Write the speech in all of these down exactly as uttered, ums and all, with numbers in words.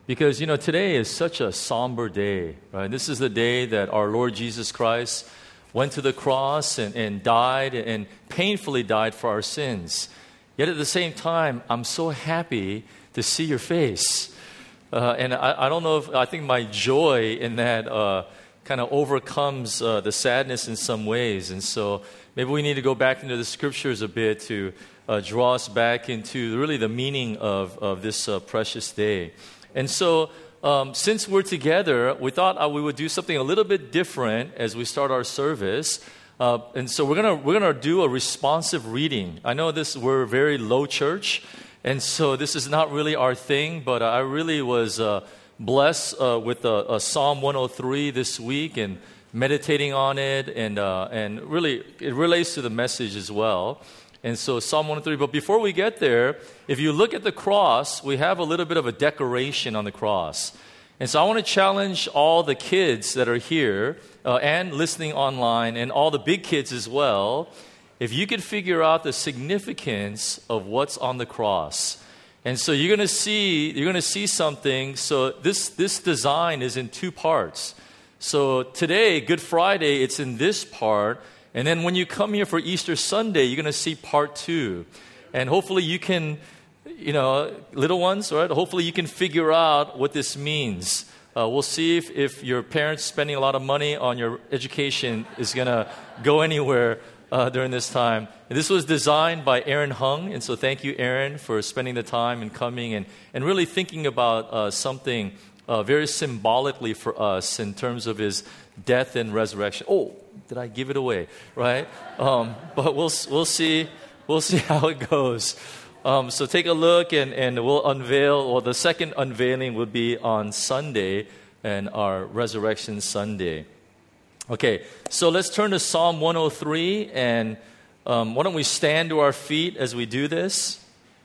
Because, you know, today is such a somber day, right? This is the day that our Lord Jesus Christ went to the cross and, and died and painfully died for our sins. Yet at the same time, I'm so happy to see your face. Uh, and I, I don't know if, I think my joy in that uh, kind of overcomes uh, the sadness in some ways. And so maybe we need to go back into the scriptures a bit to uh, draw us back into really the meaning of, of this uh, precious day. And so, um, since we're together, we thought uh, we would do something a little bit different as we start our service. Uh, and so we're gonna we're gonna do a responsive reading. I know this we're a very low church, and so this is not really our thing. But I really was uh, blessed uh, with uh, uh, Psalm one oh three this week and meditating on it, and uh, and really it relates to the message as well. And so Psalm one oh three, but before we get there, if you look at the cross, we have a little bit of a decoration on the cross. And so I want to challenge all the kids that are here uh, and listening online and all the big kids as well, if you could figure out the significance of what's on the cross. And so you're going to see, you're going to see something. So this, this design is in two parts. So today, Good Friday, it's in this part. And then when you come here for Easter Sunday, you're going to see part two. And hopefully you can, you know, little ones, right? Hopefully you can figure out what this means. Uh, we'll see if, if your parents spending a lot of money on your education is going to go anywhere uh, during this time. And this was designed by Aaron Hung. And so thank you, Aaron, for spending the time and coming and, and really thinking about uh, something uh, very symbolically for us in terms of his death and resurrection. Oh, did I give it away? Right? Um, but we'll we'll see we'll see how it goes. Um, so take a look, and, and we'll unveil. Or well, the second unveiling will be on Sunday, and our Resurrection Sunday. Okay, so let's turn to Psalm one oh three, and um, why don't we stand to our feet as we do this?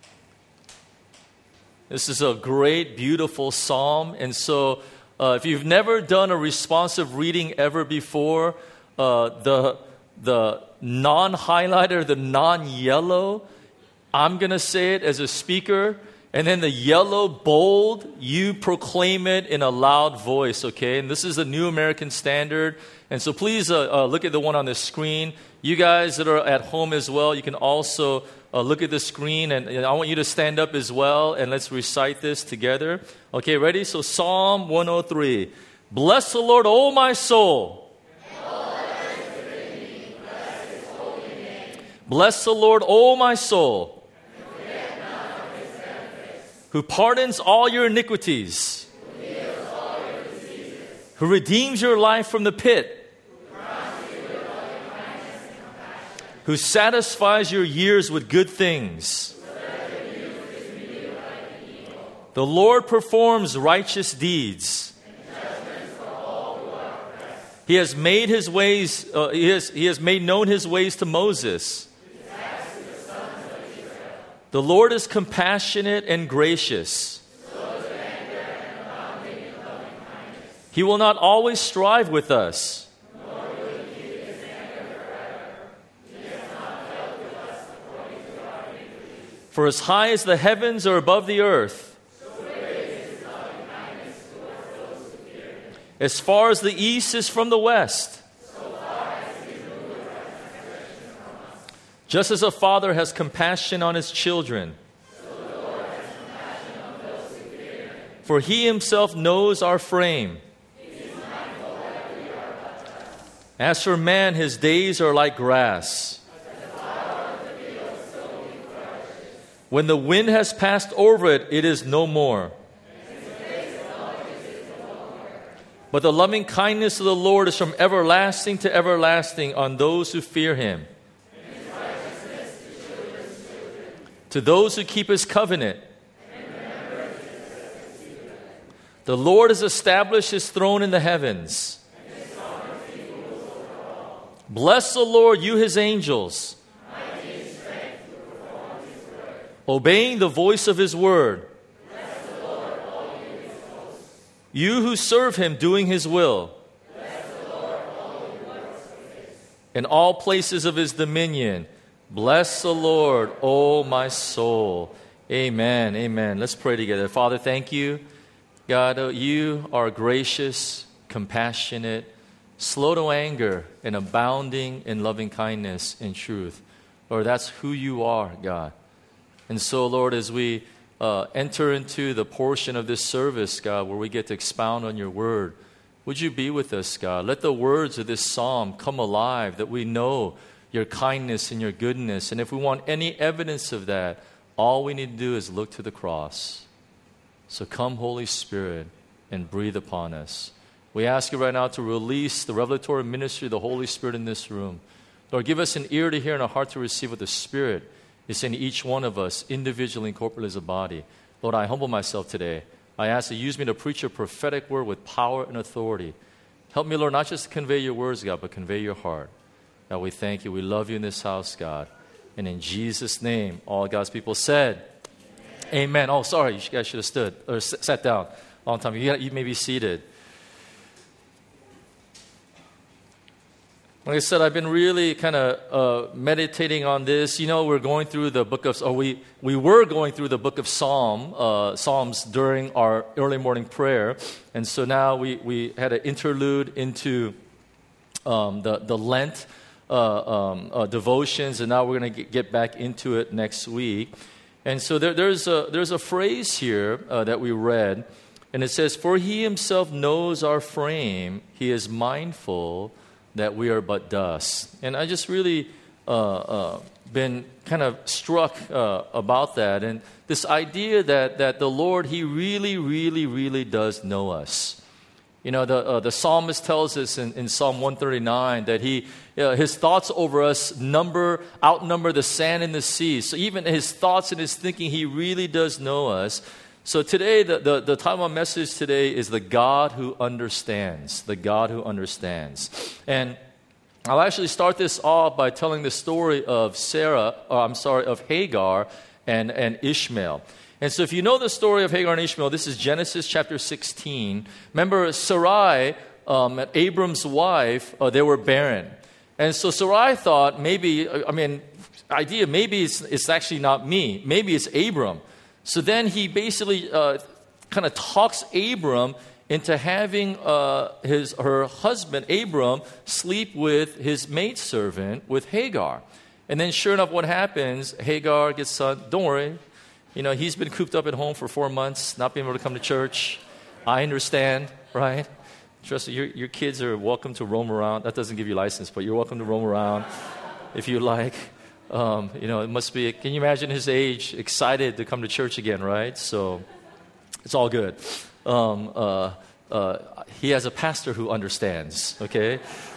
This is a great, beautiful psalm, and so uh, if you've never done a responsive reading ever before, uh, the the non-highlighter, the non-yellow, I'm going to say it as a speaker, and then the yellow bold, you proclaim it in a loud voice, okay? And this is the New American Standard, and so please uh, uh, look at the one on the screen. You guys that are at home as well, you can also uh, look at the screen, and, and I want you to stand up as well, and let's recite this together. Okay, ready? So Psalm one oh three. Bless the Lord, O my soul. Bless the Lord, O my soul, who pardons all your iniquities, who, all your who redeems your life from the pit, who, who satisfies your years with good things. The Lord performs righteous deeds. He has made his ways. Uh, he has he has made known his ways to Moses. The Lord is compassionate and gracious. He will not always strive with us. For as high as the heavens are above the earth, as far as the east is from the west, just as a father has compassion on his children, for he himself knows our frame. As for man, his days are like grass. When the wind has passed over it, it is no more. But the loving kindness of the Lord is from everlasting to everlasting on those who fear him, to those who keep his covenant. The Lord has established his throne in the heavens. Bless the Lord, you his angels, obeying the voice of his word. You who serve him, doing his will. In all places of his dominion. Bless the Lord, O my soul. Amen. Amen. Let's pray together. Father, thank you God, uh, you are gracious, compassionate, slow to anger, and abounding in loving kindness and truth. Lord, that's who you are, God. And so, Lord, as we uh, enter into the portion of this service, God, where we get to expound on your word, would you be with us, God? Let the words of this psalm come alive, that we know your kindness and your goodness. And if we want any evidence of that, all we need to do is look to the cross. So come, Holy Spirit, and breathe upon us. We ask you right now to release the revelatory ministry of the Holy Spirit in this room. Lord, give us an ear to hear and a heart to receive what the Spirit is in each one of us, individually and corporately as a body. Lord, I humble myself today. I ask that you use me to preach a prophetic word with power and authority. Help me, Lord, not just to convey your words, God, but convey your heart. God, we thank you. We love you in this house, God. And in Jesus' name, all God's people said, Amen. Amen. Oh, sorry, you guys should have stood or s- sat down a long time. You, you may be seated. Like I said, I've been really kind of uh, meditating on this. You know, we're going through the book of, or we, we were going through the book of Psalm, uh, Psalms during our early morning prayer. And so now we, we had an interlude into um, the, the Lent uh, um, uh, devotions, and now we're going to get back into it next week. And so there, there's, a, there's a phrase here uh, that we read, and it says, "For he himself knows our frame, he is mindful that we are but dust." And I just really uh, uh, been kind of struck uh, about that. And this idea that, that the Lord, he really, really, really does know us. You know, the, uh, the psalmist tells us in, in Psalm one thirty-nine that he, uh, his thoughts over us number, outnumber the sand in the sea. So even his thoughts and his thinking, he really does know us. So today, the, the, the title of my message today is the God who understands. The God who understands. And I'll actually start this off by telling the story of Sarah, or I'm sorry, of Hagar and, and Ishmael. And so if you know the story of Hagar and Ishmael, this is Genesis chapter sixteen. Remember, Sarai, um, Abram's wife, uh, they were barren. And so Sarai thought maybe, I mean, idea, maybe it's, it's actually not me. Maybe it's Abram. So then he basically uh, kind of talks Abram into having uh, his her husband, Abram, sleep with his maidservant, with Hagar. And then sure enough, what happens, Hagar gets son. Don't worry. You know, he's been cooped up at home for four months, not being able to come to church. I understand, right? Trust me, your, your kids are welcome to roam around. That doesn't give you license, but you're welcome to roam around if you like. Um, you know, it must be, can you imagine his age, excited to come to church again, right? So it's all good. Um, uh, uh, he has a pastor who understands, okay?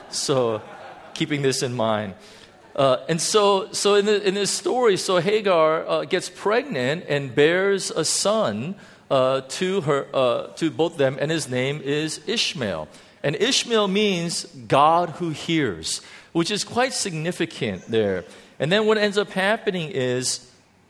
So keeping this in mind. Uh, and so so in, the, in this story, so Hagar uh, gets pregnant and bears a son uh, to her, uh, to both them, and his name is Ishmael. And Ishmael means God who hears, which is quite significant there. And then what ends up happening is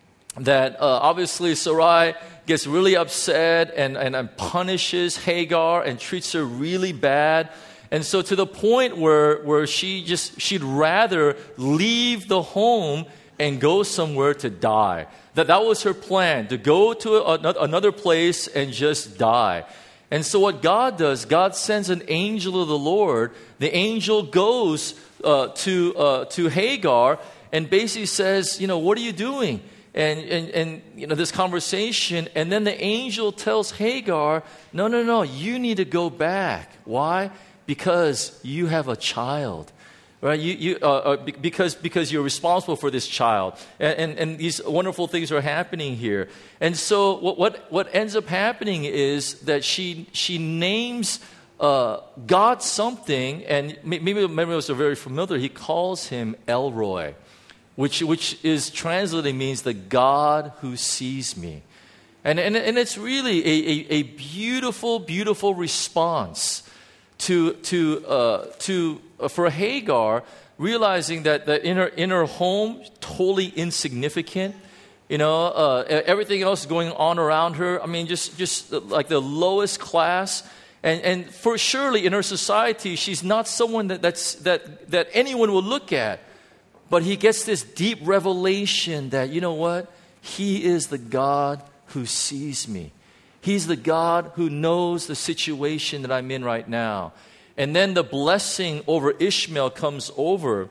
that uh, obviously Sarai gets really upset and, and, and punishes Hagar and treats her really bad. And so to the point where, where she just, she'd rather leave the home and go somewhere to die. That that was her plan, to go to a, another place and just die. And so what God does, God sends an angel of the Lord. The angel goes uh, to uh, to Hagar and basically says, you know, what are you doing? And, and, and, you know, this conversation. And then the angel tells Hagar, no, no, no, you need to go back. Why? Because you have a child. Right? You, you, uh, uh, because, because you're responsible for this child. And, and, and these wonderful things are happening here. And so what, what, what ends up happening is that she, she names uh, God something, and maybe, maybe it was very familiar. He calls him Elroy. Which, which is translated means the God who sees me. And, and, and it's really a, a, a beautiful, beautiful response to, to, uh, to, uh, for Hagar, realizing that, that in, her, in her home, totally insignificant. You know, uh, everything else going on around her, I mean, just, just like the lowest class. And, and for surely in her society, she's not someone that, that's, that, that anyone will look at. But he gets this deep revelation that, you know what? He is the God who sees me. He's the God who knows the situation that I'm in right now. And then the blessing over Ishmael comes over,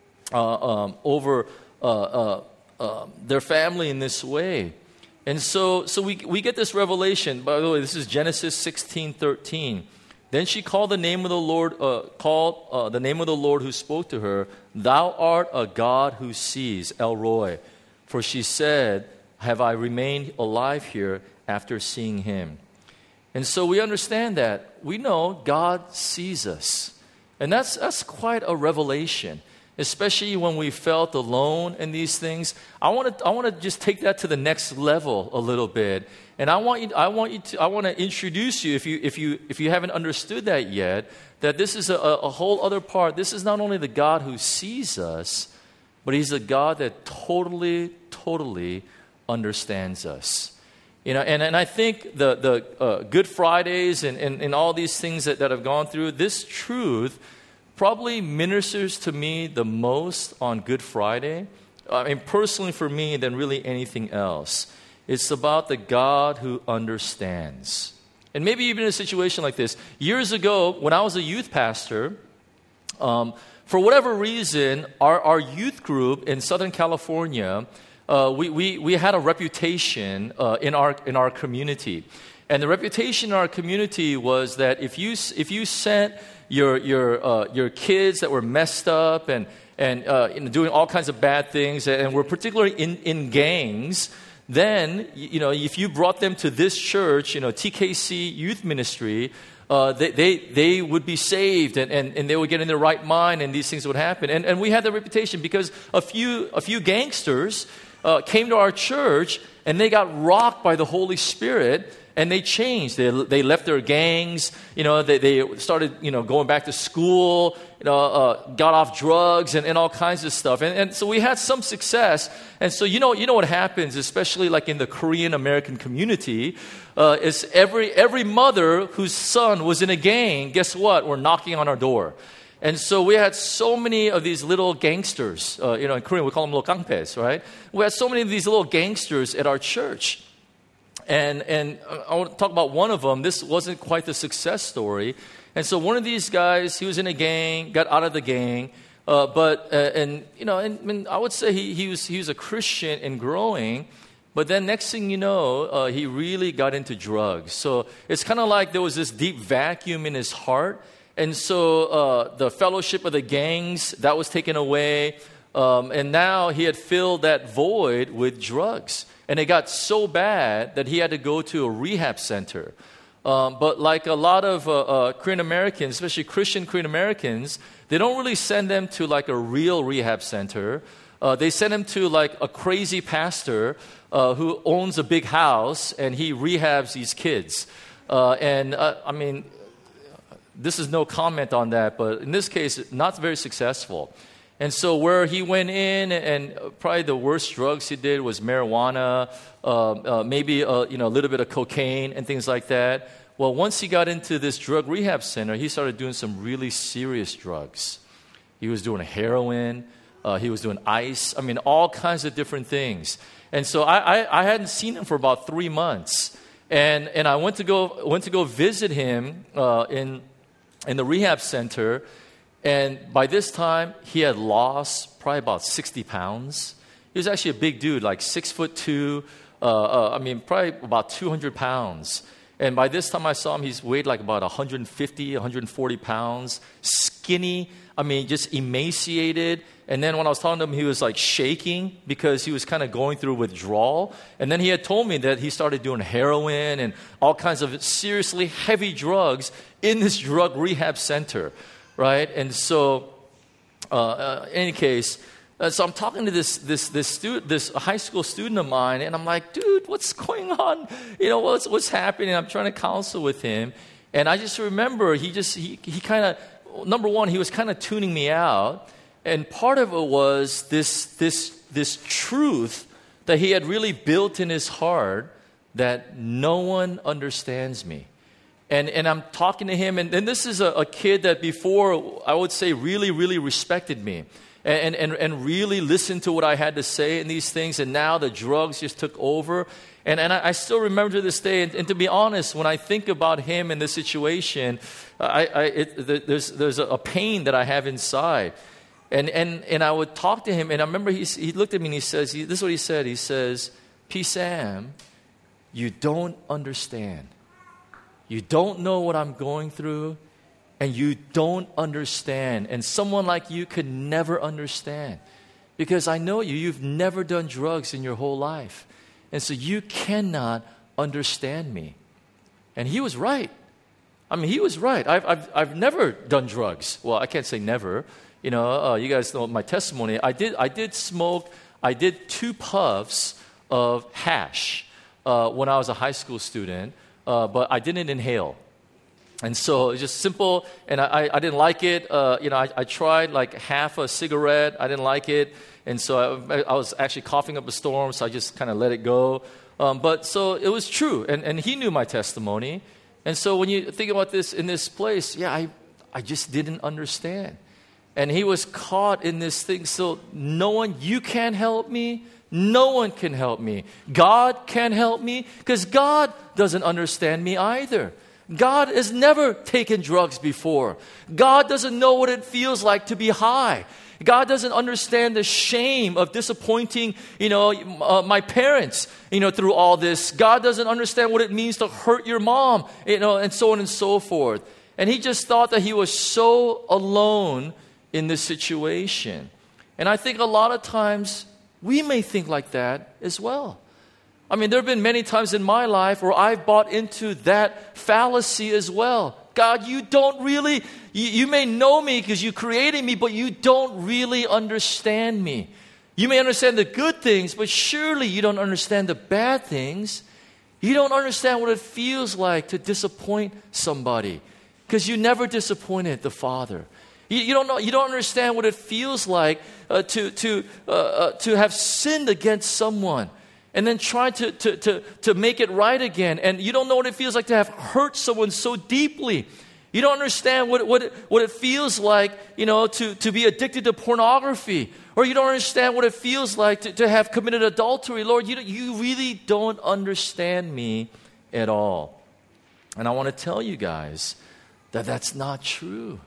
uh, um, over uh, uh, uh, their family in this way. And so, so we we get this revelation. By the way, this is Genesis sixteen thirteen. Then she called the name of the Lord, uh, called uh, the name of the Lord who spoke to her. Thou art a God who sees, El Roi. For she said, have I remained alive here after seeing him? And so we understand that. We know God sees us. And that's that's quite a revelation, especially when we felt alone in these things. I want to I want to just take that to the next level a little bit. And I want you I want you to I want to introduce you, if you if you if you haven't understood that yet, that this is a, a whole other part. This is not only the God who sees us, but he's a God that totally, totally understands us. You know, and, and I think the, the uh, Good Fridays and, and, and all these things that, that I've gone through, this truth probably ministers to me the most on Good Friday. I mean, personally for me, than really anything else. It's about the God who understands. And maybe even in a situation like this. Years ago, when I was a youth pastor, um, for whatever reason, our, our youth group in Southern California, Uh, we, we, we had a reputation uh, in our in our community. And the reputation in our community was that if you if you sent your your uh, your kids that were messed up and and uh, you know, doing all kinds of bad things and were particularly in, in gangs, then you know if you brought them to this church, you know T K C Youth Ministry, uh, they, they they would be saved and, and, and they would get in their right mind and these things would happen. And and we had the reputation because a few a few gangsters Uh, came to our church and they got rocked by the Holy Spirit and they changed. They they left their gangs. You know, they they started you know going back to school. You know, uh, got off drugs and, and all kinds of stuff. And and so we had some success. And so you know you know what happens, especially like in the Korean American community, uh, is every every mother whose son was in a gang, guess what? We're knocking on our door. And so we had so many of these little gangsters. Uh, you know, in Korean we call them little gangpes, right? We had so many of these little gangsters at our church. And and I want to talk about one of them. This wasn't quite the success story. And so one of these guys, he was in a gang, got out of the gang, uh, but uh, and you know, and, and I would say he he was he was a Christian and growing. But then next thing you know, uh, he really got into drugs. So it's kind of like there was this deep vacuum in his heart. And so uh, the fellowship of the gangs, that was taken away. Um, and now he had filled that void with drugs. And it got so bad that he had to go to a rehab center. Um, but like a lot of uh, uh, Korean Americans, especially Christian Korean Americans, they don't really send them to like a real rehab center. Uh, they send them to like a crazy pastor uh, who owns a big house and he rehabs these kids. Uh, and uh, I mean... This is no comment on that, but in this case, not very successful. And so where he went in, and probably the worst drugs he did was marijuana, uh, uh, maybe uh, you know a little bit of cocaine and things like that. Well, once he got into this drug rehab center, he started doing some really serious drugs. He was doing heroin, uh, he was doing ice. I mean, all kinds of different things. And so I, I, I hadn't seen him for about three months, and and I went to go went to go visit him uh, in. in the rehab center, and by this time, he had lost probably about sixty pounds. He was actually a big dude, like six foot two, uh, uh, I mean, probably about two hundred pounds. And by this time I saw him, he's weighed like about one hundred fifty, one hundred forty pounds, skinny, I mean, just emaciated. And then when I was talking to him, he was like shaking because he was kind of going through withdrawal. And then he had told me that he started doing heroin and all kinds of seriously heavy drugs in this drug rehab center, right? And so, uh, uh, in any case, uh, so I'm talking to this this this student, this high school student of mine, and I'm like, dude, what's going on? You know, what's what's happening? I'm trying to counsel with him, and I just remember he just he he kind of, number one, he was kind of tuning me out, and part of it was this this this truth that he had really built in his heart that no one understands me. And and I'm talking to him, and, and this is a, a kid that before, I would say, really, really respected me. and, and, and really listen to what I had to say in these things. And now the drugs just took over. And, and I, I still remember to this day, and, and to be honest, when I think about him in this situation, I, I, it, there's, there's a pain that I have inside. And, and, and I would talk to him, and I remember he, he looked at me and he says, he, this is what he said. He says, P. Sam, you don't understand. You don't know what I'm going through, and you don't understand. And someone like you could never understand. Because I know you, you've never done drugs in your whole life. And so you cannot understand me. And he was right. I mean, he was right. I've, I've, I've never done drugs. Well, I can't say never. You know, uh, you guys know my testimony. I did, I did smoke, I did two puffs of hash uh, when I was a high school student, uh, but I didn't inhale. And so it's just simple, and I, I didn't like it. Uh, you know, I, I tried like half a cigarette. I didn't like it. And so I, I was actually coughing up a storm, so I just kind of let it go. Um, but so it was true, and, and he knew my testimony. And so when you think about this in this place, yeah, I, I just didn't understand. And he was caught in this thing. So no one, you can't help me. No one can help me. God can't help me because God doesn't understand me either. God has never taken drugs before. God doesn't know what it feels like to be high. God doesn't understand the shame of disappointing, you know, uh, my parents, you know, through all this. God doesn't understand what it means to hurt your mom, you know, and so on and so forth. And he just thought that he was so alone in this situation. And I think a lot of times we may think like that as well. I mean, there have been many times in my life where I've bought into that fallacy as well. God, you don't really, you, you may know me because you created me, but you don't really understand me. You may understand the good things, but surely you don't understand the bad things. You don't understand what it feels like to disappoint somebody because you never disappointed the Father. You, you don't know. You don't understand what it feels like uh, to to uh, uh, to have sinned against someone, and then try to, to to to make it right again. And you don't know what it feels like to have hurt someone so deeply. You don't understand what what it, what it feels like, you know, to to be addicted to pornography, or you don't understand what it feels like to, to have committed adultery. Lord, you you really don't understand me at all. And I want to tell you guys that that's not true.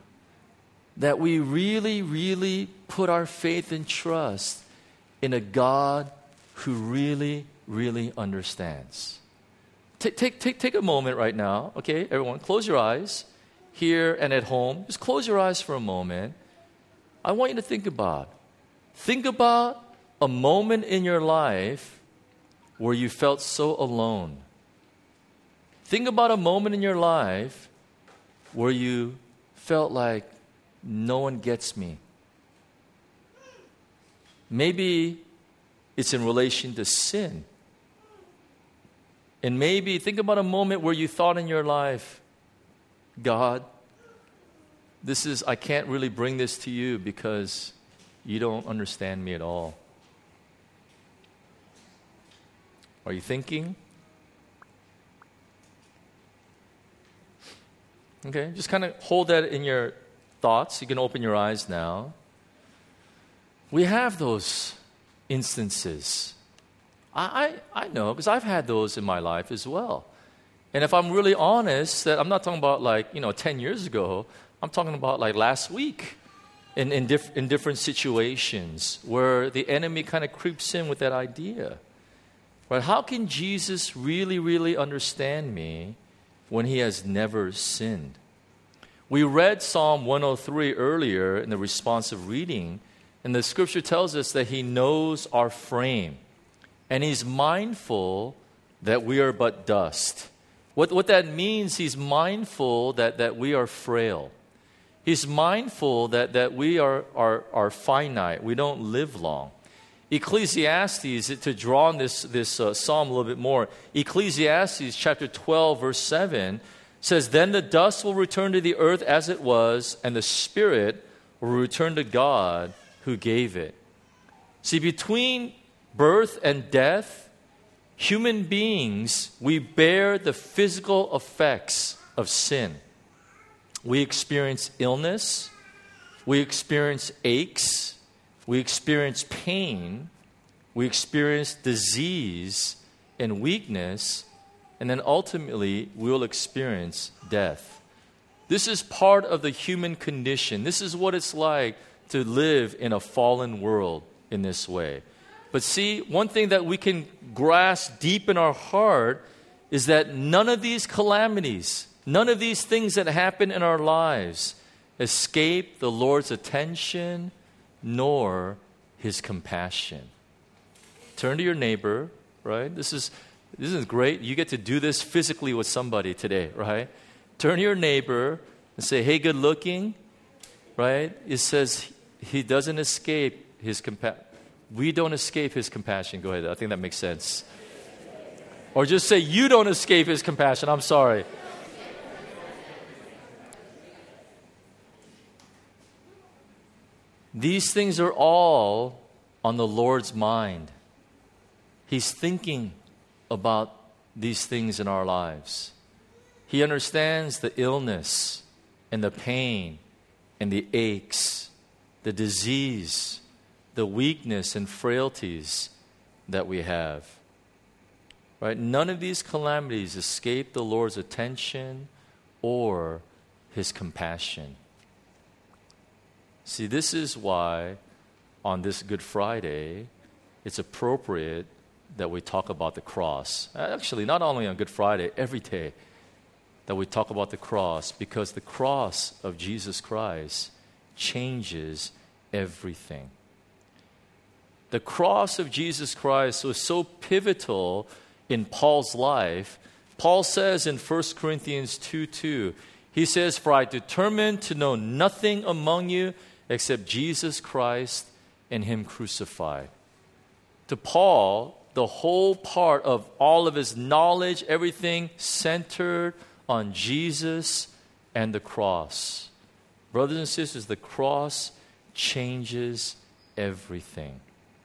That we really, really put our faith and trust in a God who really, really understands. Take, take, take, take a moment right now, okay? Everyone, close your eyes here and at home. Just close your eyes for a moment. I want you to think about. Think about a moment in your life where you felt so alone. Think about a moment in your life where you felt like no one gets me. Maybe it's in relation to sin. And maybe think about a moment where you thought in your life, God, this is, I can't really bring this to you because you don't understand me at all. Are you thinking? Okay, just kind of hold that in your thoughts. You can open your eyes now. We have those instances. I, I, I know, because I've had those in my life as well. And if I'm really honest, that I'm not talking about like, you know, ten years ago. I'm talking about like last week in, in, diff, in different situations where the enemy kind of creeps in with that idea. But how can Jesus really, really understand me when he has never sinned? We read Psalm one oh three earlier in the responsive reading, and the scripture tells us that he knows our frame, and he's mindful that we are but dust. What, what that means, he's mindful that, that we are frail. He's mindful that, that we are, are, are finite. We don't live long. Ecclesiastes, to draw on this, this uh, psalm a little bit more, Ecclesiastes chapter twelve, verse seven, says, "Then the dust will return to the earth as it was, and the spirit will return to God who gave it." See, between birth and death, human beings, we bear the physical effects of sin. We experience illness. We experience aches. we experience pain, we experience disease and weakness, and then ultimately we will experience death. This is part of the human condition. This is what it's like to live in a fallen world in this way. But see, one thing that we can grasp deep in our heart is that none of these calamities, none of these things that happen in our lives escape the Lord's attention nor His compassion. Turn to your neighbor, right? This is this is great. You get to do this physically with somebody today, right? Turn to your neighbor and say, hey, good looking, right? It says he doesn't escape his compassion. We don't escape His compassion. Go ahead. I think that makes sense. Or just say, you don't escape His compassion. I'm sorry. These things are all on the Lord's mind. He's thinking about these things in our lives. He understands the illness and the pain and the aches, the disease, the weakness and frailties that we have. Right? None of these calamities escape the Lord's attention or His compassion. See, this is why on this Good Friday, it's appropriate that we talk about the cross. Actually, not only on Good Friday, every day that we talk about the cross, because the cross of Jesus Christ changes everything. The cross of Jesus Christ was so pivotal in Paul's life. Paul says in First Corinthians two two, he says, for I determined to know nothing among you except Jesus Christ and Him crucified. To Paul, the whole part of all of his knowledge, everything centered on Jesus and the cross. Brothers and sisters, the cross changes everything.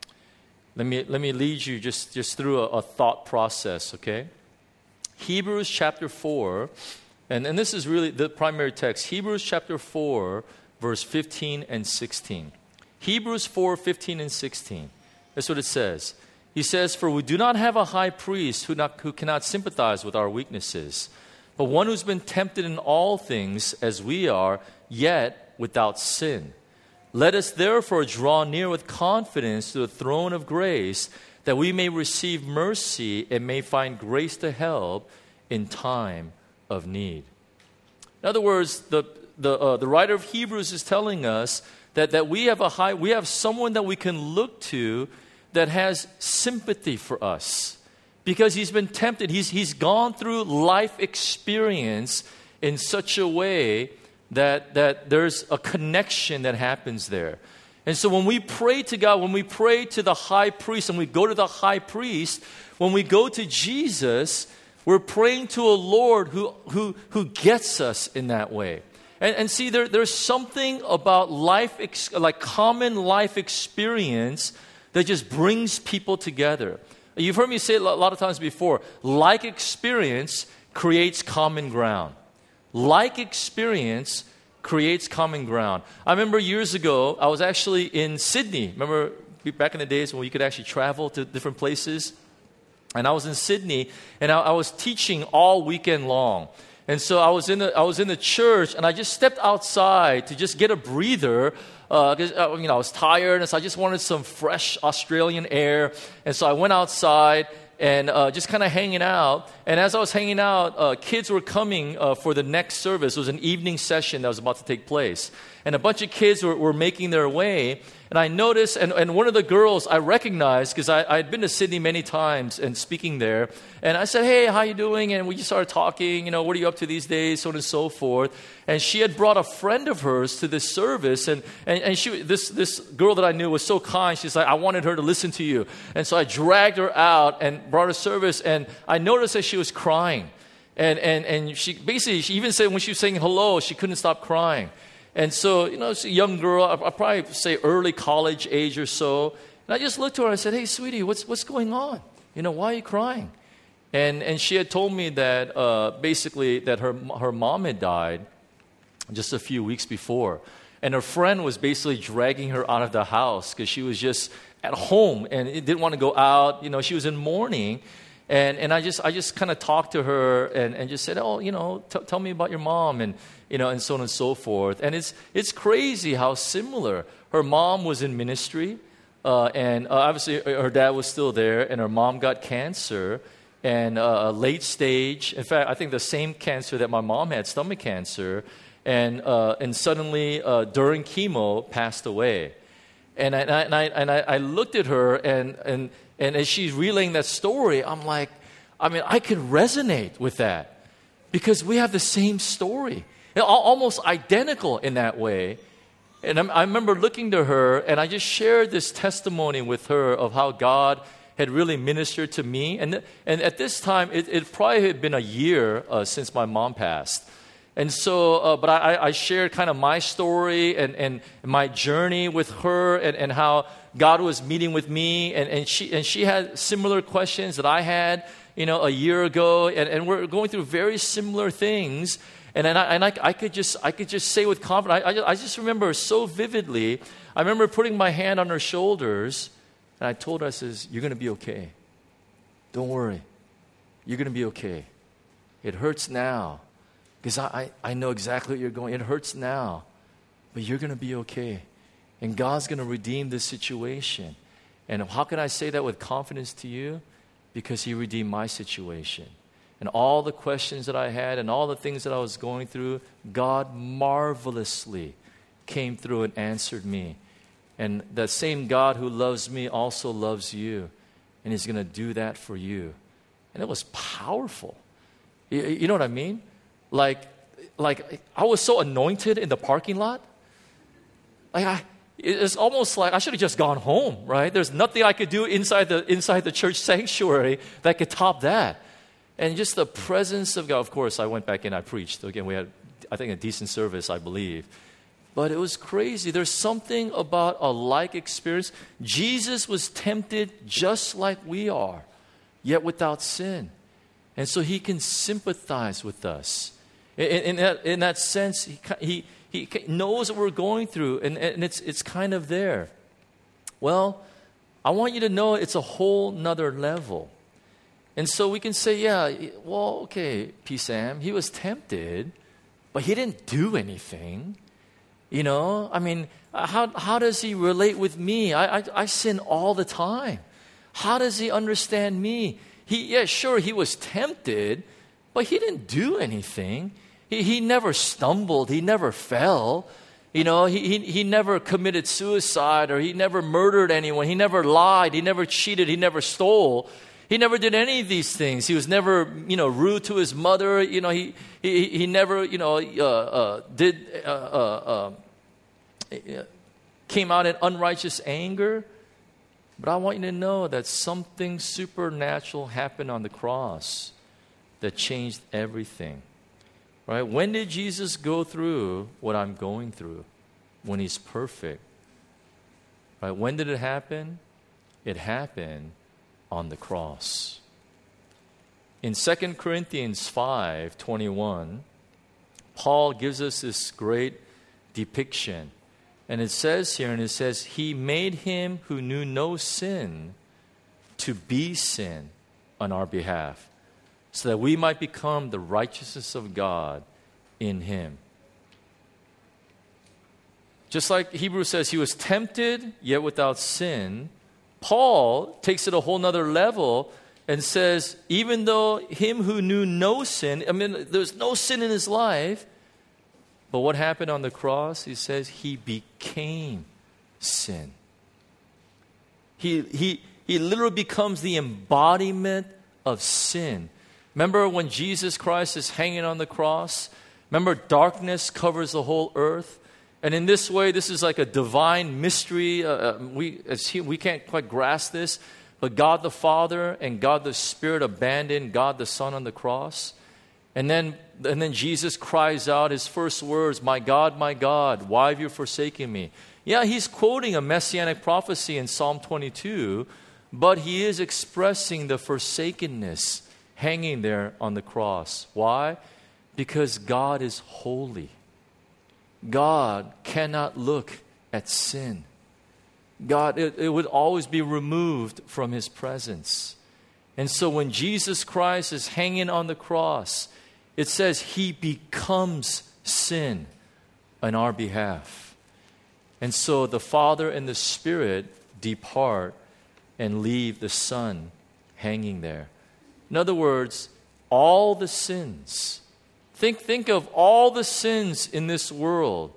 Let me, let me lead you just, just through a, a thought process, okay? Hebrews chapter four, and, and this is really the primary text. Hebrews chapter four, verse fifteen and sixteen. Hebrews four, fifteen and sixteen. That's what it says. He says, for we do not have a high priest who, not, who cannot sympathize with our weaknesses, but one who's been tempted in all things as we are, yet without sin. Let us therefore draw near with confidence to the throne of grace, that we may receive mercy and may find grace to help in time of need. In other words, the the uh, the writer of Hebrews is telling us that, that we have a high we have someone that we can look to that has sympathy for us, because he's been tempted. He's he's gone through life experience in such a way that, that there's a connection that happens there. And so when we pray to God, when we pray to the high priest, and we go to the high priest, when we go to Jesus, we're praying to a Lord who, who, who gets us in that way. And, and see, there, there's something about life, ex, like common life experience that just brings people together. You've heard me say it a lot of times before, like experience creates common ground. Like experience creates common ground. I remember years ago, I was actually in Sydney. Remember back in the days when you could actually travel to different places? And I was in Sydney, and I, I was teaching all weekend long. And so I was in the I was in the church, and I just stepped outside to just get a breather, because uh, uh, you know I was tired, and so I just wanted some fresh Australian air. And so I went outside and uh, just kind of hanging out. And as I was hanging out, uh, kids were coming uh, for the next service. It was an evening session that was about to take place. And a bunch of kids were, were making their way. And I noticed, and, and one of the girls I recognized, because I had been to Sydney many times and speaking there. And I said, hey, how you doing? And we just started talking, you know, what are you up to these days, so on and so forth. And she had brought a friend of hers to this service. And, and, and she, this, this girl that I knew was so kind. She's like, I wanted her to listen to you. And so I dragged her out and brought her service. And I noticed that she was crying. And, and, and she basically, she even said when she was saying hello, she couldn't stop crying. And so, you know, she's a young girl, I'd probably say early college age or so. And I just looked to her and I said, hey, sweetie, what's what's going on? You know, why are you crying? And and she had told me that uh, basically that her her mom had died just a few weeks before. and her friend was basically dragging her out of the house because she was just at home and didn't want to go out. You know, she was in mourning. And and I just I just kind of talked to her and, and just said, oh, you know, t- tell me about your mom and, you know, and so on and so forth. And it's it's crazy how similar. Her mom was in ministry, uh, and uh, obviously her dad was still there, and her mom got cancer, and uh, late stage. In fact, I think the same cancer that my mom had, stomach cancer, and uh, and suddenly uh, during chemo passed away. And I, and I and I and I looked at her and and. And as she's relaying that story, I'm like, I mean, I can resonate with that because we have the same story, almost identical in that way. And I remember looking to her, and I just shared this testimony with her of how God had really ministered to me. And and at this time, it, it probably had been a year uh, since my mom passed. And so, uh, but I, I shared kind of my story and, and my journey with her and, and how God was meeting with me. And, and she and she had similar questions that I had, you know, a year ago. And, and we're going through very similar things. And, and, I, and I, I could just I could just say with confidence, I, I, just, I just remember so vividly. I remember putting my hand on her shoulders, and I told her, I says, you're going to be okay. Don't worry. You're going to be okay. It hurts now. Because I, I know exactly what you're going. It hurts now, but you're going to be okay. And God's going to redeem this situation. And how can I say that with confidence to you? Because He redeemed my situation. And all the questions that I had and all the things that I was going through, God marvelously came through and answered me. And that same God who loves me also loves you. And He's going to do that for you. And it was powerful. You, you know what I mean? Like, like I was so anointed in the parking lot. Like I, it's almost like I should have just gone home, right? There's nothing I could do inside the inside the church sanctuary that could top that. And just the presence of God. Of course, I went back in. I preached again. We had, I think, a decent service, I believe. But it was crazy. There's something about a like experience. Jesus was tempted just like we are, yet without sin, and so He can sympathize with us. In, in, that, in that sense, he, he, he knows what we're going through, and, and it's, it's kind of there. Well, I want you to know it's a whole nother level. And so we can say, yeah, well, okay, P. Sam, he was tempted, but he didn't do anything. You know, I mean, how, how does he relate with me? I, I, I sin all the time. How does he understand me? He, yeah, sure, he was tempted, but he didn't do anything. He, he never stumbled. He never fell. You know, he, he, he never committed suicide or he never murdered anyone. He never lied. He never cheated. He never stole. He never did any of these things. He was never, you know, rude to his mother. You know, he he, he never, you know, uh, uh, did uh, uh, uh, came out in unrighteous anger. But I want you to know that something supernatural happened on the cross that changed everything. Right? When did Jesus go through what I'm going through? When He's perfect. Right? When did it happen? It happened on the cross. In Second Corinthians five twenty-one, Paul gives us this great depiction. And it says here, and it says, He made Him who knew no sin to be sin on our behalf, so that we might become the righteousness of God in Him. Just like Hebrews says, He was tempted, yet without sin. Paul takes it a whole nother level and says, even though Him who knew no sin, I mean, there's no sin in His life, but what happened on the cross? He says He became sin. He, he, he literally becomes the embodiment of sin. Remember when Jesus Christ is hanging on the cross? Remember, darkness covers the whole earth. And in this way, this is like a divine mystery. Uh, we, as he, we can't quite grasp this. But God the Father and God the Spirit abandoned God the Son on the cross. And then, and then Jesus cries out His first words, "My God, my God, why have you forsaken me?" Yeah, He's quoting a messianic prophecy in Psalm twenty-two, but He is expressing the forsakenness hanging there on the cross. Why? Because God is holy. God cannot look at sin. God, it, it would always be removed from His presence. And so when Jesus Christ is hanging on the cross, it says He becomes sin on our behalf. And so the Father and the Spirit depart and leave the Son hanging there. In other words, all the sins, think, think of all the sins in this world,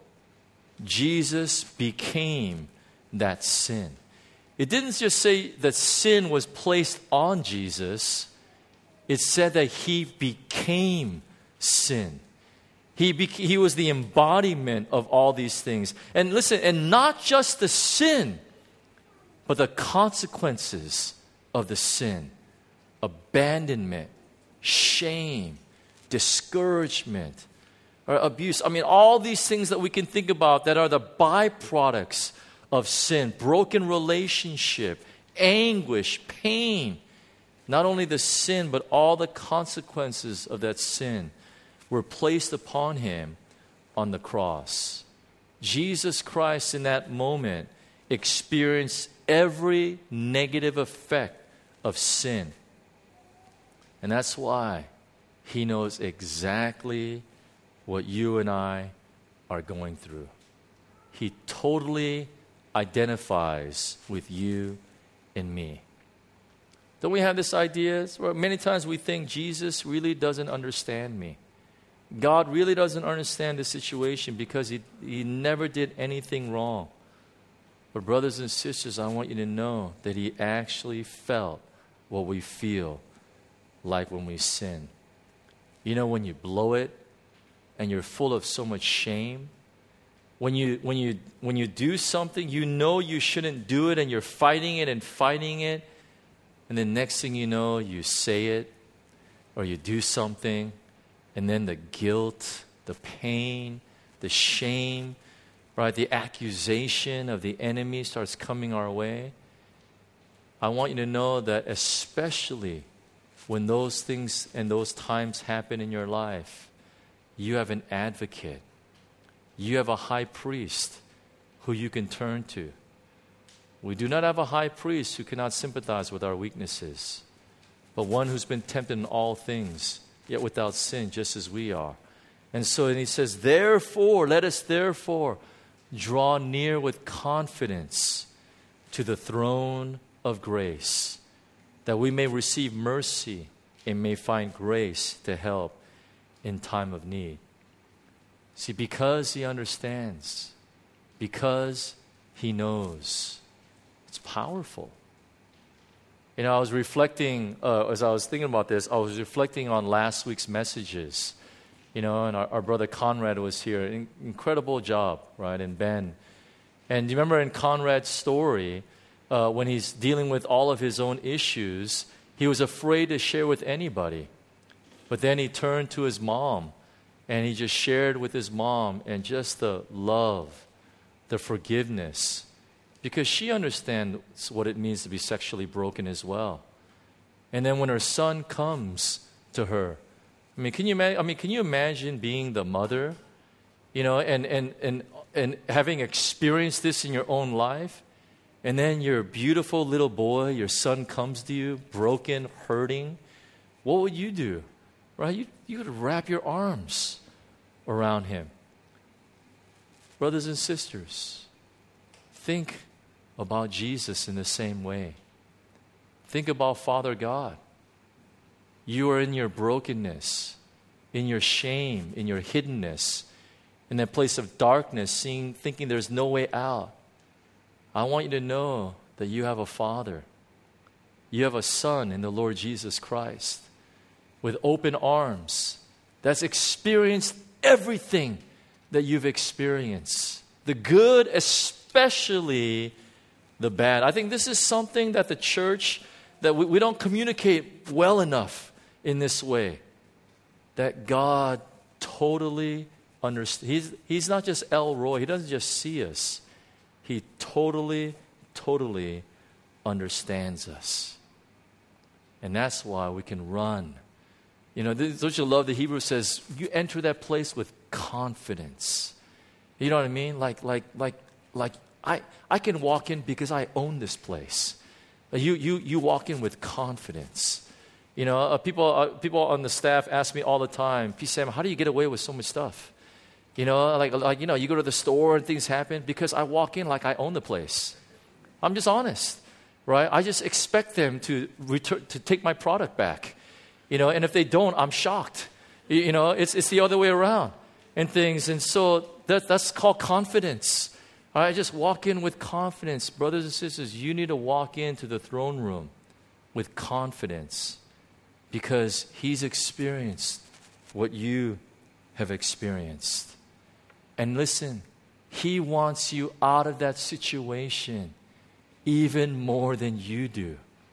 Jesus became that sin. It didn't just say that sin was placed on Jesus. It said that He became sin. He, be, he was the embodiment of all these things. And listen, and not just the sin, but the consequences of the sin. Abandonment, shame, discouragement, or abuse. I mean, all these things that we can think about that are the byproducts of sin. Broken relationship, anguish, pain. Not only the sin, but all the consequences of that sin were placed upon Him on the cross. Jesus Christ in that moment experienced every negative effect of sin. And that's why He knows exactly what you and I are going through. He totally identifies with you and me. Don't we have this idea? Well, many times we think Jesus really doesn't understand me. God really doesn't understand the situation because he, he never did anything wrong. But brothers and sisters, I want you to know that He actually felt what we feel like when we sin. You know, when you blow it and you're full of so much shame, when you when you when you do something you know you shouldn't do it and you're fighting it and fighting it, and then next thing you know you say it or you do something, and then the guilt, the pain, the shame, right, the accusation of the enemy starts coming our way. I want you to know that especially when those things and those times happen in your life, you have an advocate. You have a high priest who you can turn to. We do not have a high priest who cannot sympathize with our weaknesses, but one who's been tempted in all things, yet without sin, just as we are. And so and He says, therefore, let us therefore draw near with confidence to the throne of grace, that we may receive mercy and may find grace to help in time of need. See, because He understands, because He knows, it's powerful. You know, I was reflecting, uh, as I was thinking about this, I was reflecting on last week's messages. You know, and our, our brother Conrad was here. In, incredible job, right, and Ben. And you remember in Conrad's story, uh, when he's dealing with all of his own issues, he was afraid to share with anybody. But then he turned to his mom, and he just shared with his mom, and just the love, the forgiveness, because she understands what it means to be sexually broken as well. And then when her son comes to her, I mean, can you imagine, I mean, can you imagine being the mother, you know, and, and, and, and having experienced this in your own life, and then your beautiful little boy, your son comes to you, broken, hurting. What would you do? Right? You, you would wrap your arms around him. Brothers and sisters, think about Jesus in the same way. Think about Father God. You are in your brokenness, in your shame, in your hiddenness, in that place of darkness, seeing, thinking there's no way out. I want you to know that you have a Father. You have a Son in the Lord Jesus Christ with open arms that's experienced everything that you've experienced. The good, especially the bad. I think this is something that the church, that we, we don't communicate well enough in this way. That God totally understands. He's, he's not just El Roy. He doesn't just see us. He totally, totally understands us. And that's why we can run. You know, this, don't you love the Hebrew says, you enter that place with confidence. You know what I mean? Like, like, like, like I, I can walk in because I own this place. You, you, you walk in with confidence. You know, uh, people, uh, people on the staff ask me all the time, P. Sam, how do you get away with so much stuff? You know, like, like, you know, you go to the store and things happen because I walk in like I own the place. I'm just honest, right? I just expect them to return, to take my product back. You know, and if they don't, I'm shocked. You, you know, it's, it's the other way around and things. And so that, that's called confidence. I just walk in with confidence. Brothers and sisters, you need to walk into the throne room with confidence because he's experienced what you have experienced. And listen, he wants you out of that situation even more than you do.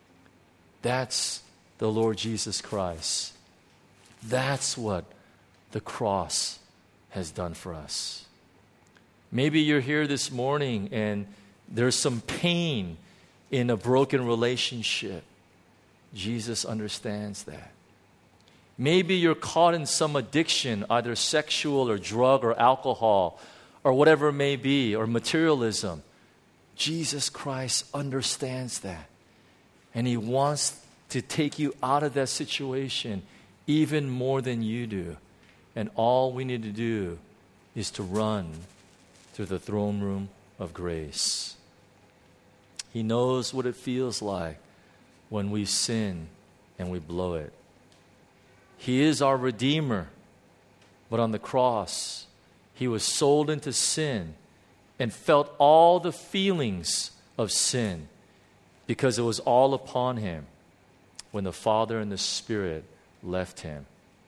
That's the Lord Jesus Christ. That's what the cross has done for us. Maybe you're here this morning and there's some pain in a broken relationship. Jesus understands that. Maybe you're caught in some addiction, either sexual or drug or alcohol or whatever it may be, or materialism. Jesus Christ understands that. And he wants to take you out of that situation even more than you do. And all we need to do is to run to the throne room of grace. He knows what it feels like when we sin and we blow it. He is our Redeemer, but on the cross, he was sold into sin and felt all the feelings of sin because it was all upon him when the Father and the Spirit left him.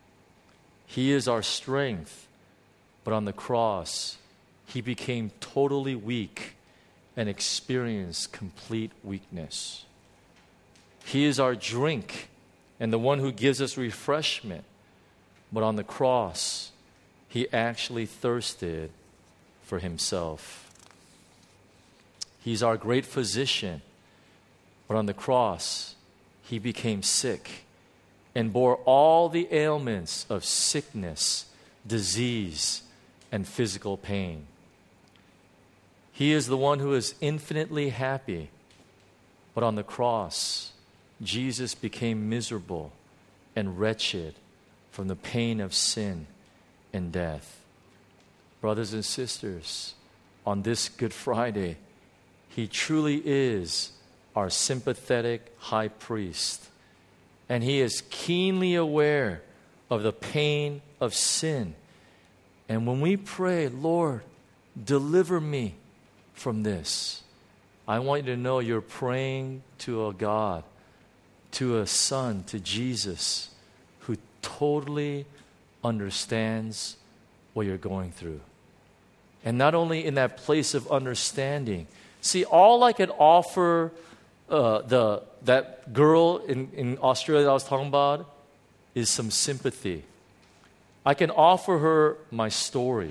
He is our strength, but on the cross, he became totally weak and experienced complete weakness. He is our drink and the one who gives us refreshment. But on the cross, he actually thirsted for himself. He's our great physician. But on the cross, he became sick and bore all the ailments of sickness, disease, and physical pain. He is the one who is infinitely happy. But on the cross, Jesus became miserable and wretched from the pain of sin and death. Brothers and sisters, on this Good Friday, he truly is our sympathetic high priest. And he is keenly aware of the pain of sin. And when we pray, Lord, deliver me from this, I want you to know you're praying to a God, to a Son, to Jesus, who totally understands what you're going through. And not only in that place of understanding. See, all I could offer uh, the that girl in, in Australia that I was talking about is some sympathy. I can offer her my story.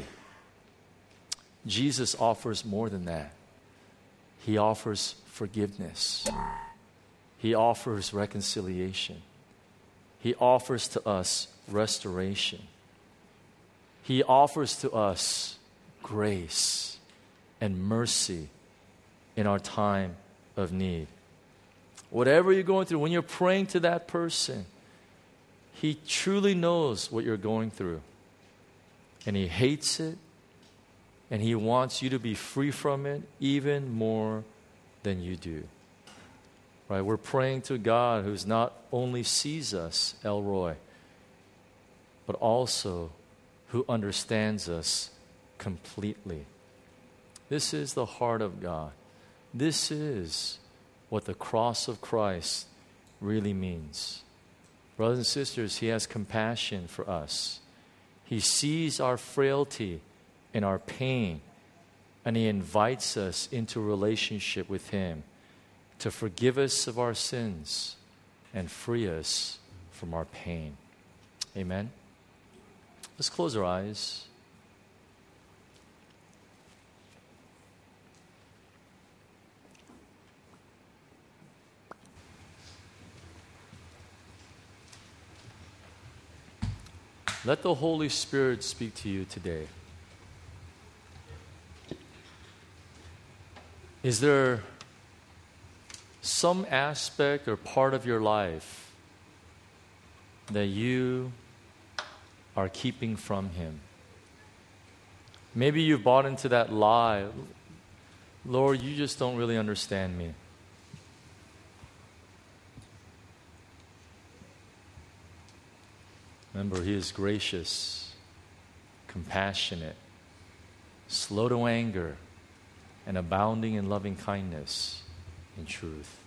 Jesus offers more than that. He offers forgiveness. He offers reconciliation. He offers to us restoration. He offers to us grace and mercy in our time of need. Whatever you're going through, when you're praying to that person, he truly knows what you're going through. And he hates it. And he wants you to be free from it even more than you do. Right? We're praying to God who's not only sees us, El Roy, but also who understands us completely. This is the heart of God. This is what the cross of Christ really means. Brothers and sisters, he has compassion for us. He sees our frailty and our pain, and he invites us into a relationship with him to forgive us of our sins and free us from our pain. Amen? Let's close our eyes. Let the Holy Spirit speak to you today. Is there some aspect or part of your life that you are keeping from Him? Maybe you've bought into that lie. Lord, you just don't really understand me. Remember, He is gracious, compassionate, slow to anger, and abounding in loving kindness and truth.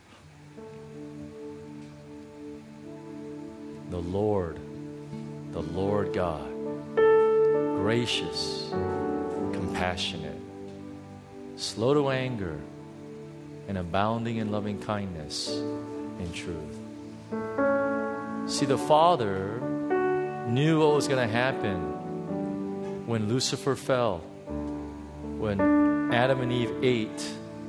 The Lord, the Lord God, gracious, compassionate, slow to anger, and abounding in loving kindness and truth. See, the Father knew what was going to happen when Lucifer fell, when Adam and Eve ate.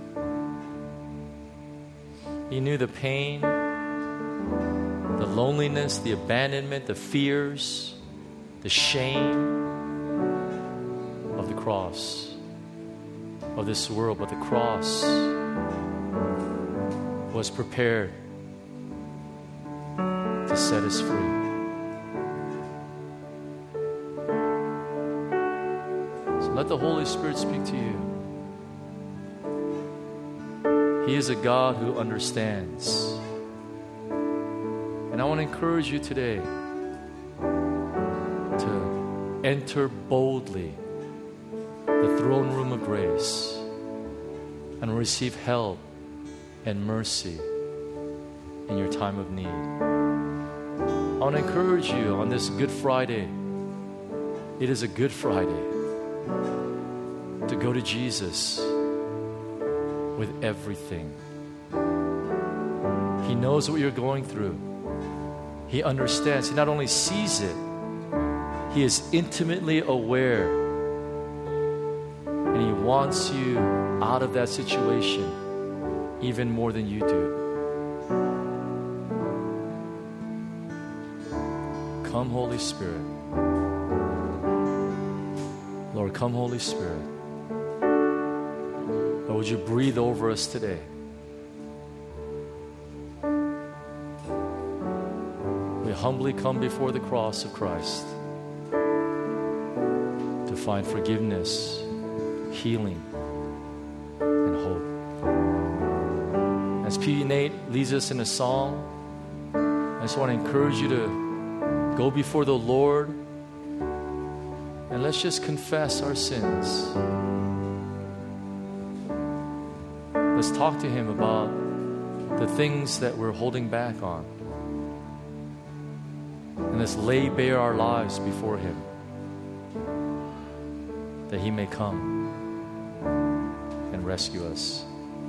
He knew the pain, the loneliness, the abandonment, the fears, the shame of the cross, of this world. But the cross was prepared to set us free. So let the Holy Spirit speak to you. He is a God who understands. And I want to encourage you today to enter boldly the throne room of grace and receive help and mercy in your time of need. I want to encourage you on this Good Friday. It is a Good Friday to go to Jesus with everything. He knows what you're going through. He understands. He not only sees it, He is intimately aware. And He wants you out of that situation even more than you do. Come, Holy Spirit. Lord, come, Holy Spirit. Lord, would you breathe over us today? We humbly come before the cross of Christ to find forgiveness, healing, and hope. As P D Nate leads us in a song, I just want to encourage you to go before the Lord and let's just confess our sins. Let's talk to Him about the things that we're holding back on. And let's lay bare our lives before Him, that He may come and rescue us.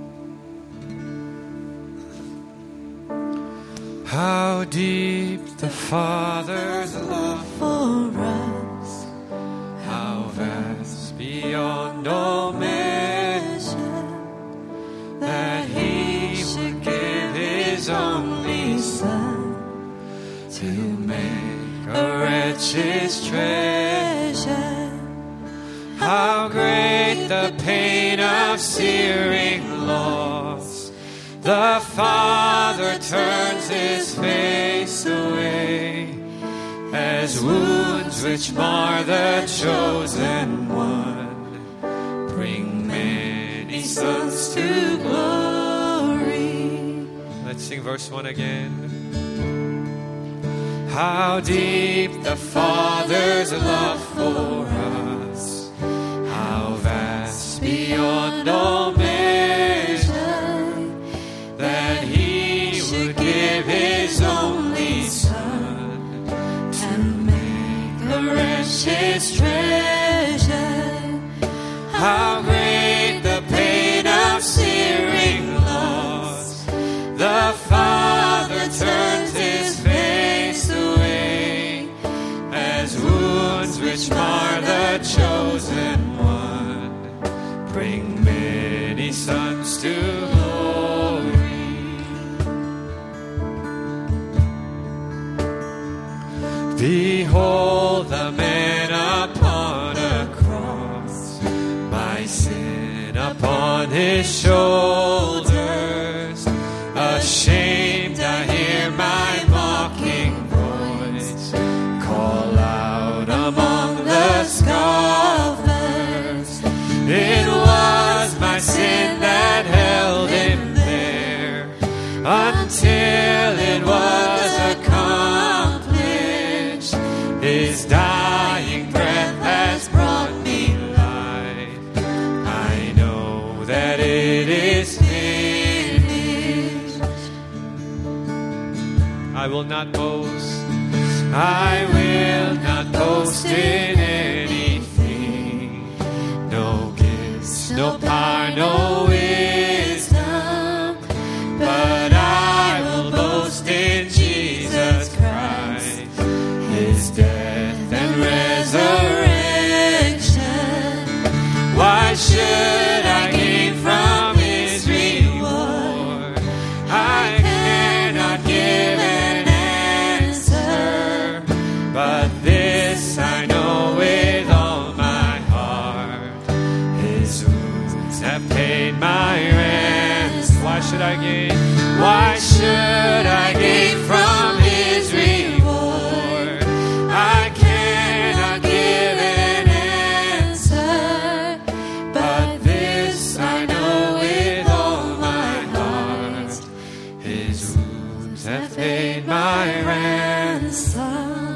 How deep the Father's love for us, how vast beyond all measure, that He would give His only Son to make a wretch's treasure. How great the pain of searing loss, the Father turns His face away, as wounds which mar the chosen one bring many sons to glory. Let's sing verse one again. How deep the Father's love for us, how vast beyond all measure, that He would give His only Son to make a wretch's treasure. How great the pain of searing loss, the Father turns His face away, as wounds which mar the chosen one bring many sons to glory. Behold the man upon a cross, my sin upon His his shoulders. Ashamed, I hear my mocking voice call out among the scoffers. It was my sin that held him there until it was accomplished. His dying breath has brought me life. I know that it is finished. I will not boast. I will not boast in anything. No gifts, no power, no wisdom. But I will boast in Jesus Christ, his death and resurrection. Why should I gain from his reward? I cannot give an answer, but this I know with all my heart. His wounds have paid my ransom. Why should I gain? Why should I gain from his reward? I cannot give an answer, but this I know with all my heart. His wounds have paid my ransom.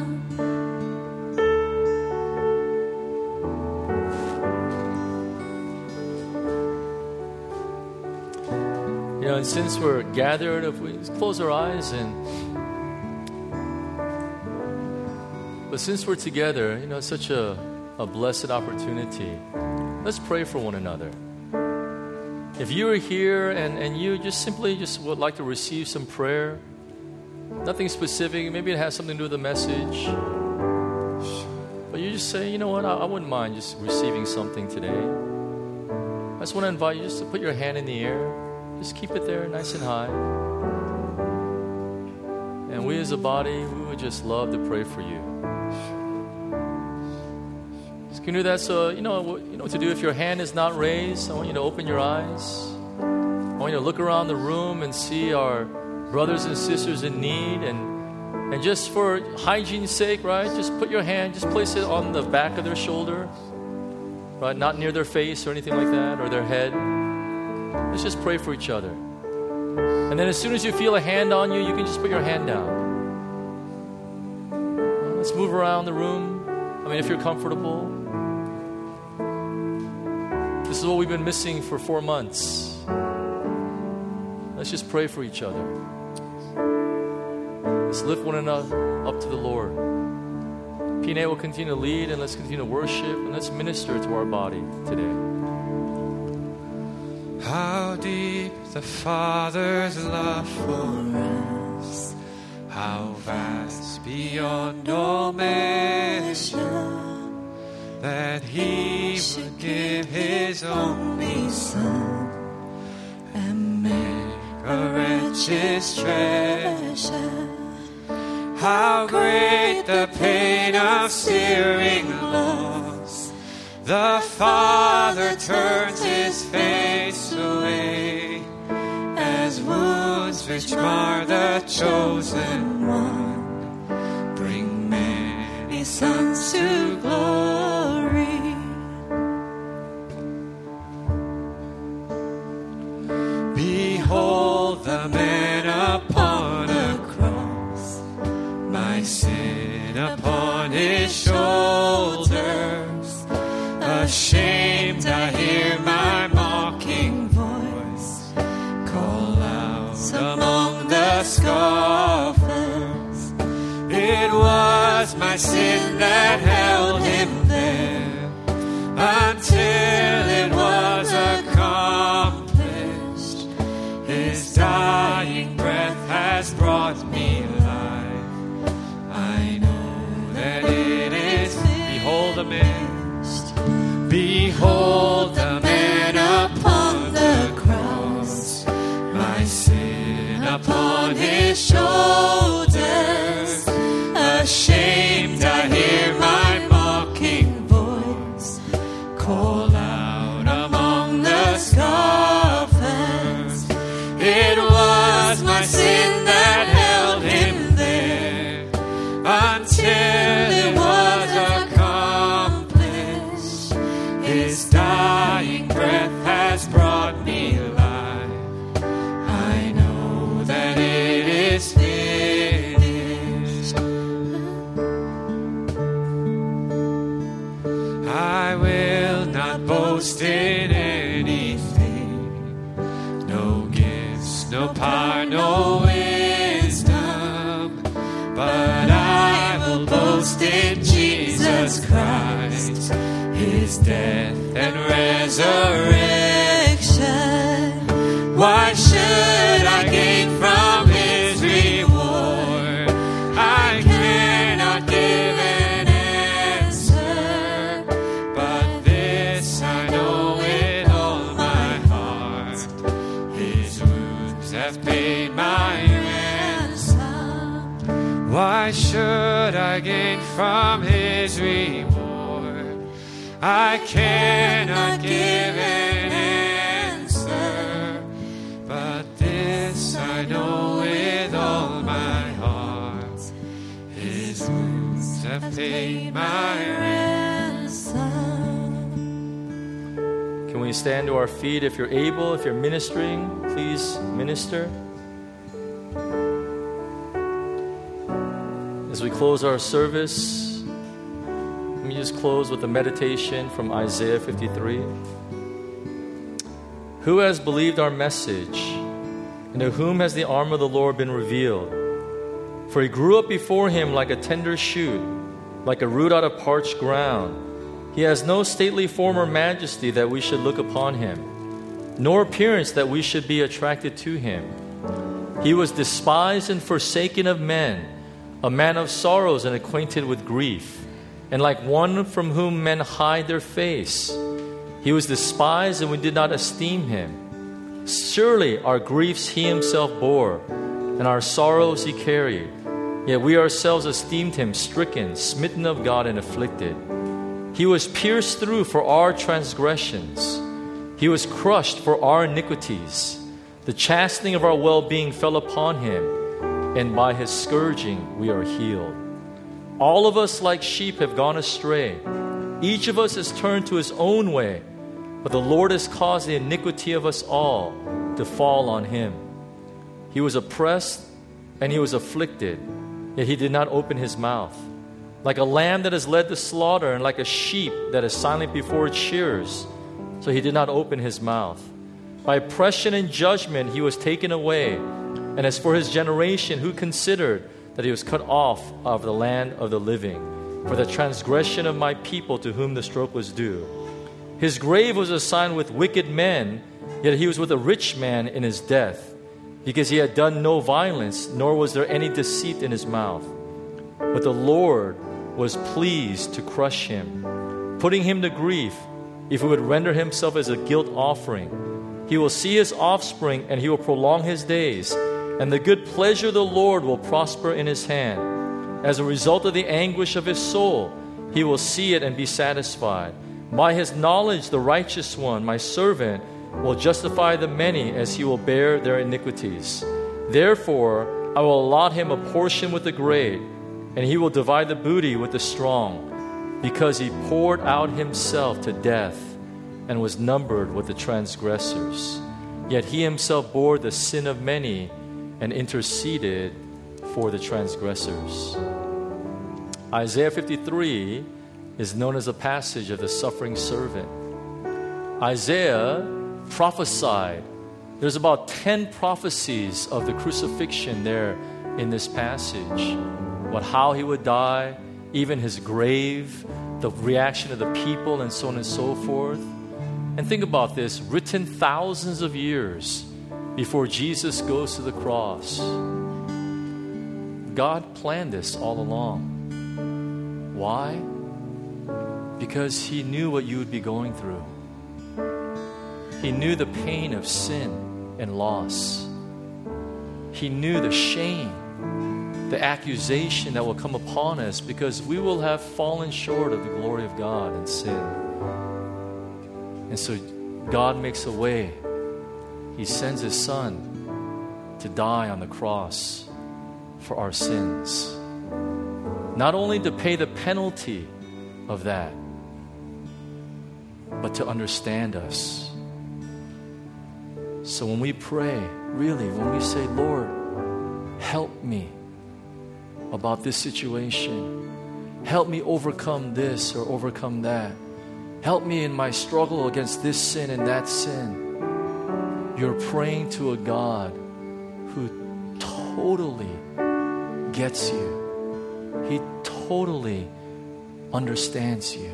You know, and since we're gathered, if we close our eyes and but since we're together, you know, it's such a, a blessed opportunity. Let's pray for one another. If you are here and, and you just simply just would like to receive some prayer, nothing specific, maybe it has something to do with the message, but you just say, you know what, I, I wouldn't mind just receiving something today. I just want to invite you just to put your hand in the air. Just keep it there nice and high. And we as a body, we would just love to pray for you. You can do that. So, you know, you know what to do. If your hand is not raised, I want you to open your eyes. I want you to look around the room and see our brothers and sisters in need. And, and just for hygiene's sake, right, just put your hand, just place it on the back of their shoulder, right, not near their face or anything like that, or their head. Let's just pray for each other. And then as soon as you feel a hand on you, you can just put your hand down. Let's move around the room. I mean, if you're comfortable. This is what we've been missing for four months. Let's just pray for each other. Let's lift one another up to the Lord. Pine will continue to lead, and let's continue to worship, and let's minister to our body today. How deep the Father's love for us, how vast beyond all measure, that He would give His only Son and make a wretch's treasure. How great the pain of searing loss, the Father turns His face away, as wounds which mar the chosen one bring many sons to glory. Behold the man upon a cross, my sin upon His shoulders. Ashamed, I hear my mocking voice call out among the scoffers. It was my sin that held Him there until it was accomplished. His dying breath has brought me life. I know that it is. Behold the man. Behold the man upon the cross, my sin upon His shoulders. Ashamed, I hear my mocking voice call out among the scoffers. His dying breath has brought me life. I know that it is finished. I will not boast in anything, no gifts, no power, no wisdom, but I will boast in Jesus Christ, His death and resurrection. Why should I gain from His reward? I cannot give an answer, but this I know with all my heart: His wounds have paid my ransom. Why should I gain from His reward? I cannot give an answer, but this I know with all my heart: His wounds have paid my ransom. Can we stand to our feet? If you're able, if you're ministering, please minister. As we close our service, let me just close with a meditation from Isaiah fifty-three. Who has believed our message, and to whom has the arm of the Lord been revealed? For he grew up before him like a tender shoot, like a root out of parched ground. He has no stately form or majesty that we should look upon him, nor appearance that we should be attracted to him. He was despised and forsaken of men, a man of sorrows and acquainted with grief, and like one from whom men hide their face. He was despised, and we did not esteem him. Surely our griefs he himself bore, and our sorrows he carried. Yet we ourselves esteemed him stricken, smitten of God, and afflicted. He was pierced through for our transgressions. He was crushed for our iniquities. The chastening of our well-being fell upon him, and by his scourging we are healed. All of us like sheep have gone astray. Each of us has turned to his own way, but the Lord has caused the iniquity of us all to fall on him. He was oppressed and he was afflicted, yet he did not open his mouth. Like a lamb that is led to slaughter, and like a sheep that is silent before its shearers, so he did not open his mouth. By oppression and judgment he was taken away. And as for his generation, who considered that he was cut off of the land of the living, for the transgression of my people to whom the stroke was due. His grave was assigned with wicked men, yet he was with a rich man in his death, because he had done no violence, nor was there any deceit in his mouth. But the Lord was pleased to crush him, putting him to grief, if he would render himself as a guilt offering. He will see his offspring, and he will prolong his days, and the good pleasure of the Lord will prosper in his hand. As a result of the anguish of his soul, he will see it and be satisfied. By his knowledge, the righteous one, my servant, will justify the many, as he will bear their iniquities. Therefore, I will allot him a portion with the great, and he will divide the booty with the strong, because he poured out himself to death and was numbered with the transgressors. Yet he himself bore the sin of many and interceded for the transgressors. Isaiah fifty-three is known as a passage of the suffering servant. Isaiah prophesied. There's about ten prophecies of the crucifixion there in this passage. About how he would die, even his grave, the reaction of the people, and so on and so forth. And think about this, written thousands of years before Jesus goes to the cross. God planned this all along. Why? Because he knew what you would be going through. He knew the pain of sin and loss. He knew the shame, the accusation that will come upon us, because we will have fallen short of the glory of God and sin. And so God makes a way. He sends his Son to die on the cross for our sins. Not only to pay the penalty of that, but to understand us. So when we pray, really, when we say, Lord, help me about this situation, help me overcome this or overcome that, help me in my struggle against this sin and that sin, you're praying to a God who totally gets you. He totally understands you.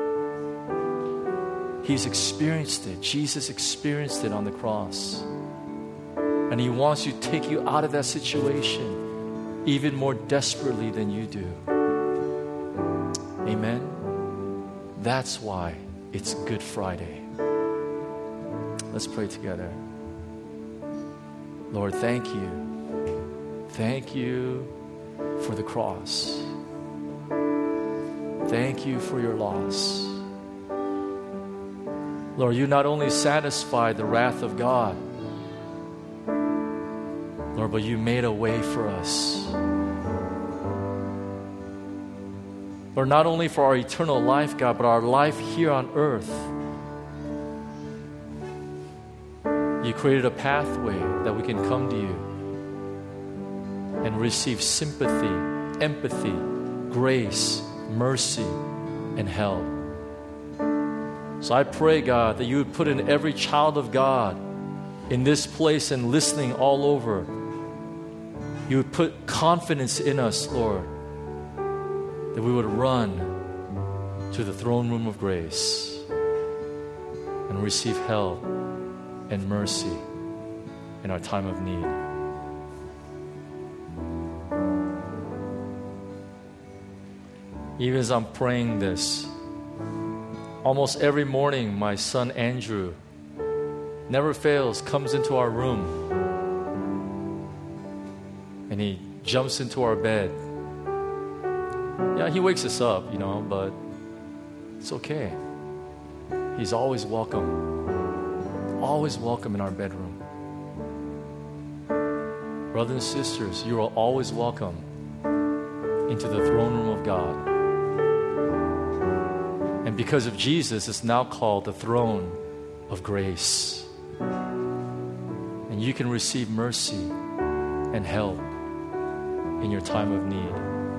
He's experienced it. Jesus experienced it on the cross. And He wants to take you out of that situation even more desperately than you do. Amen? That's why it's Good Friday. Let's pray together. Lord, thank you. Thank you for the cross. Thank you for your loss. Lord, you not only satisfied the wrath of God, Lord, but you made a way for us. Lord, not only for our eternal life, God, but our life here on earth. You created a pathway that we can come to you and receive sympathy, empathy, grace, mercy, and help. So I pray, God, that you would put in every child of God in this place and listening all over. You would put confidence in us, Lord, that we would run to the throne room of grace and receive help and mercy in our time of need. Even as I'm praying this, almost every morning, my son Andrew never fails, comes into our room and he jumps into our bed. Yeah, he wakes us up, you know, but it's okay. He's always welcome. Always welcome in our bedroom. Brothers and sisters, you are always welcome into the throne room of God. And because of Jesus, it's now called the throne of grace. And you can receive mercy and help in your time of need.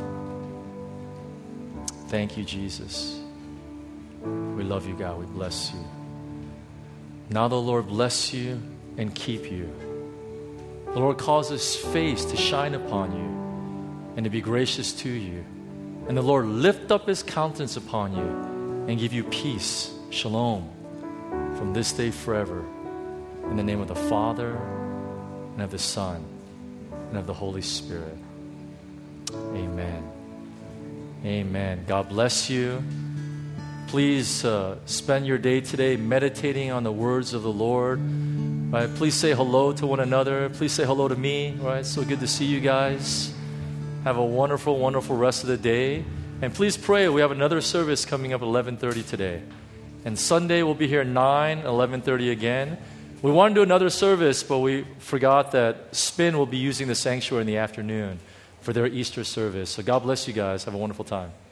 Thank you, Jesus. We love you, God. We bless you. Now the Lord bless you and keep you. The Lord cause His face to shine upon you and to be gracious to you. And the Lord lift up His countenance upon you and give you peace, shalom, from this day forever. In the name of the Father, and of the Son, and of the Holy Spirit. Amen. Amen. God bless you. Please uh, spend your day today meditating on the words of the Lord. Right? Please say hello to one another. Please say hello to me. Right? So good to see you guys. Have a wonderful, wonderful rest of the day. And please pray. We have another service coming up at eleven thirty today. And Sunday we'll be here at nine, eleven thirty again. We want to do another service, but we forgot that Spin will be using the sanctuary in the afternoon for their Easter service. So God bless you guys. Have a wonderful time.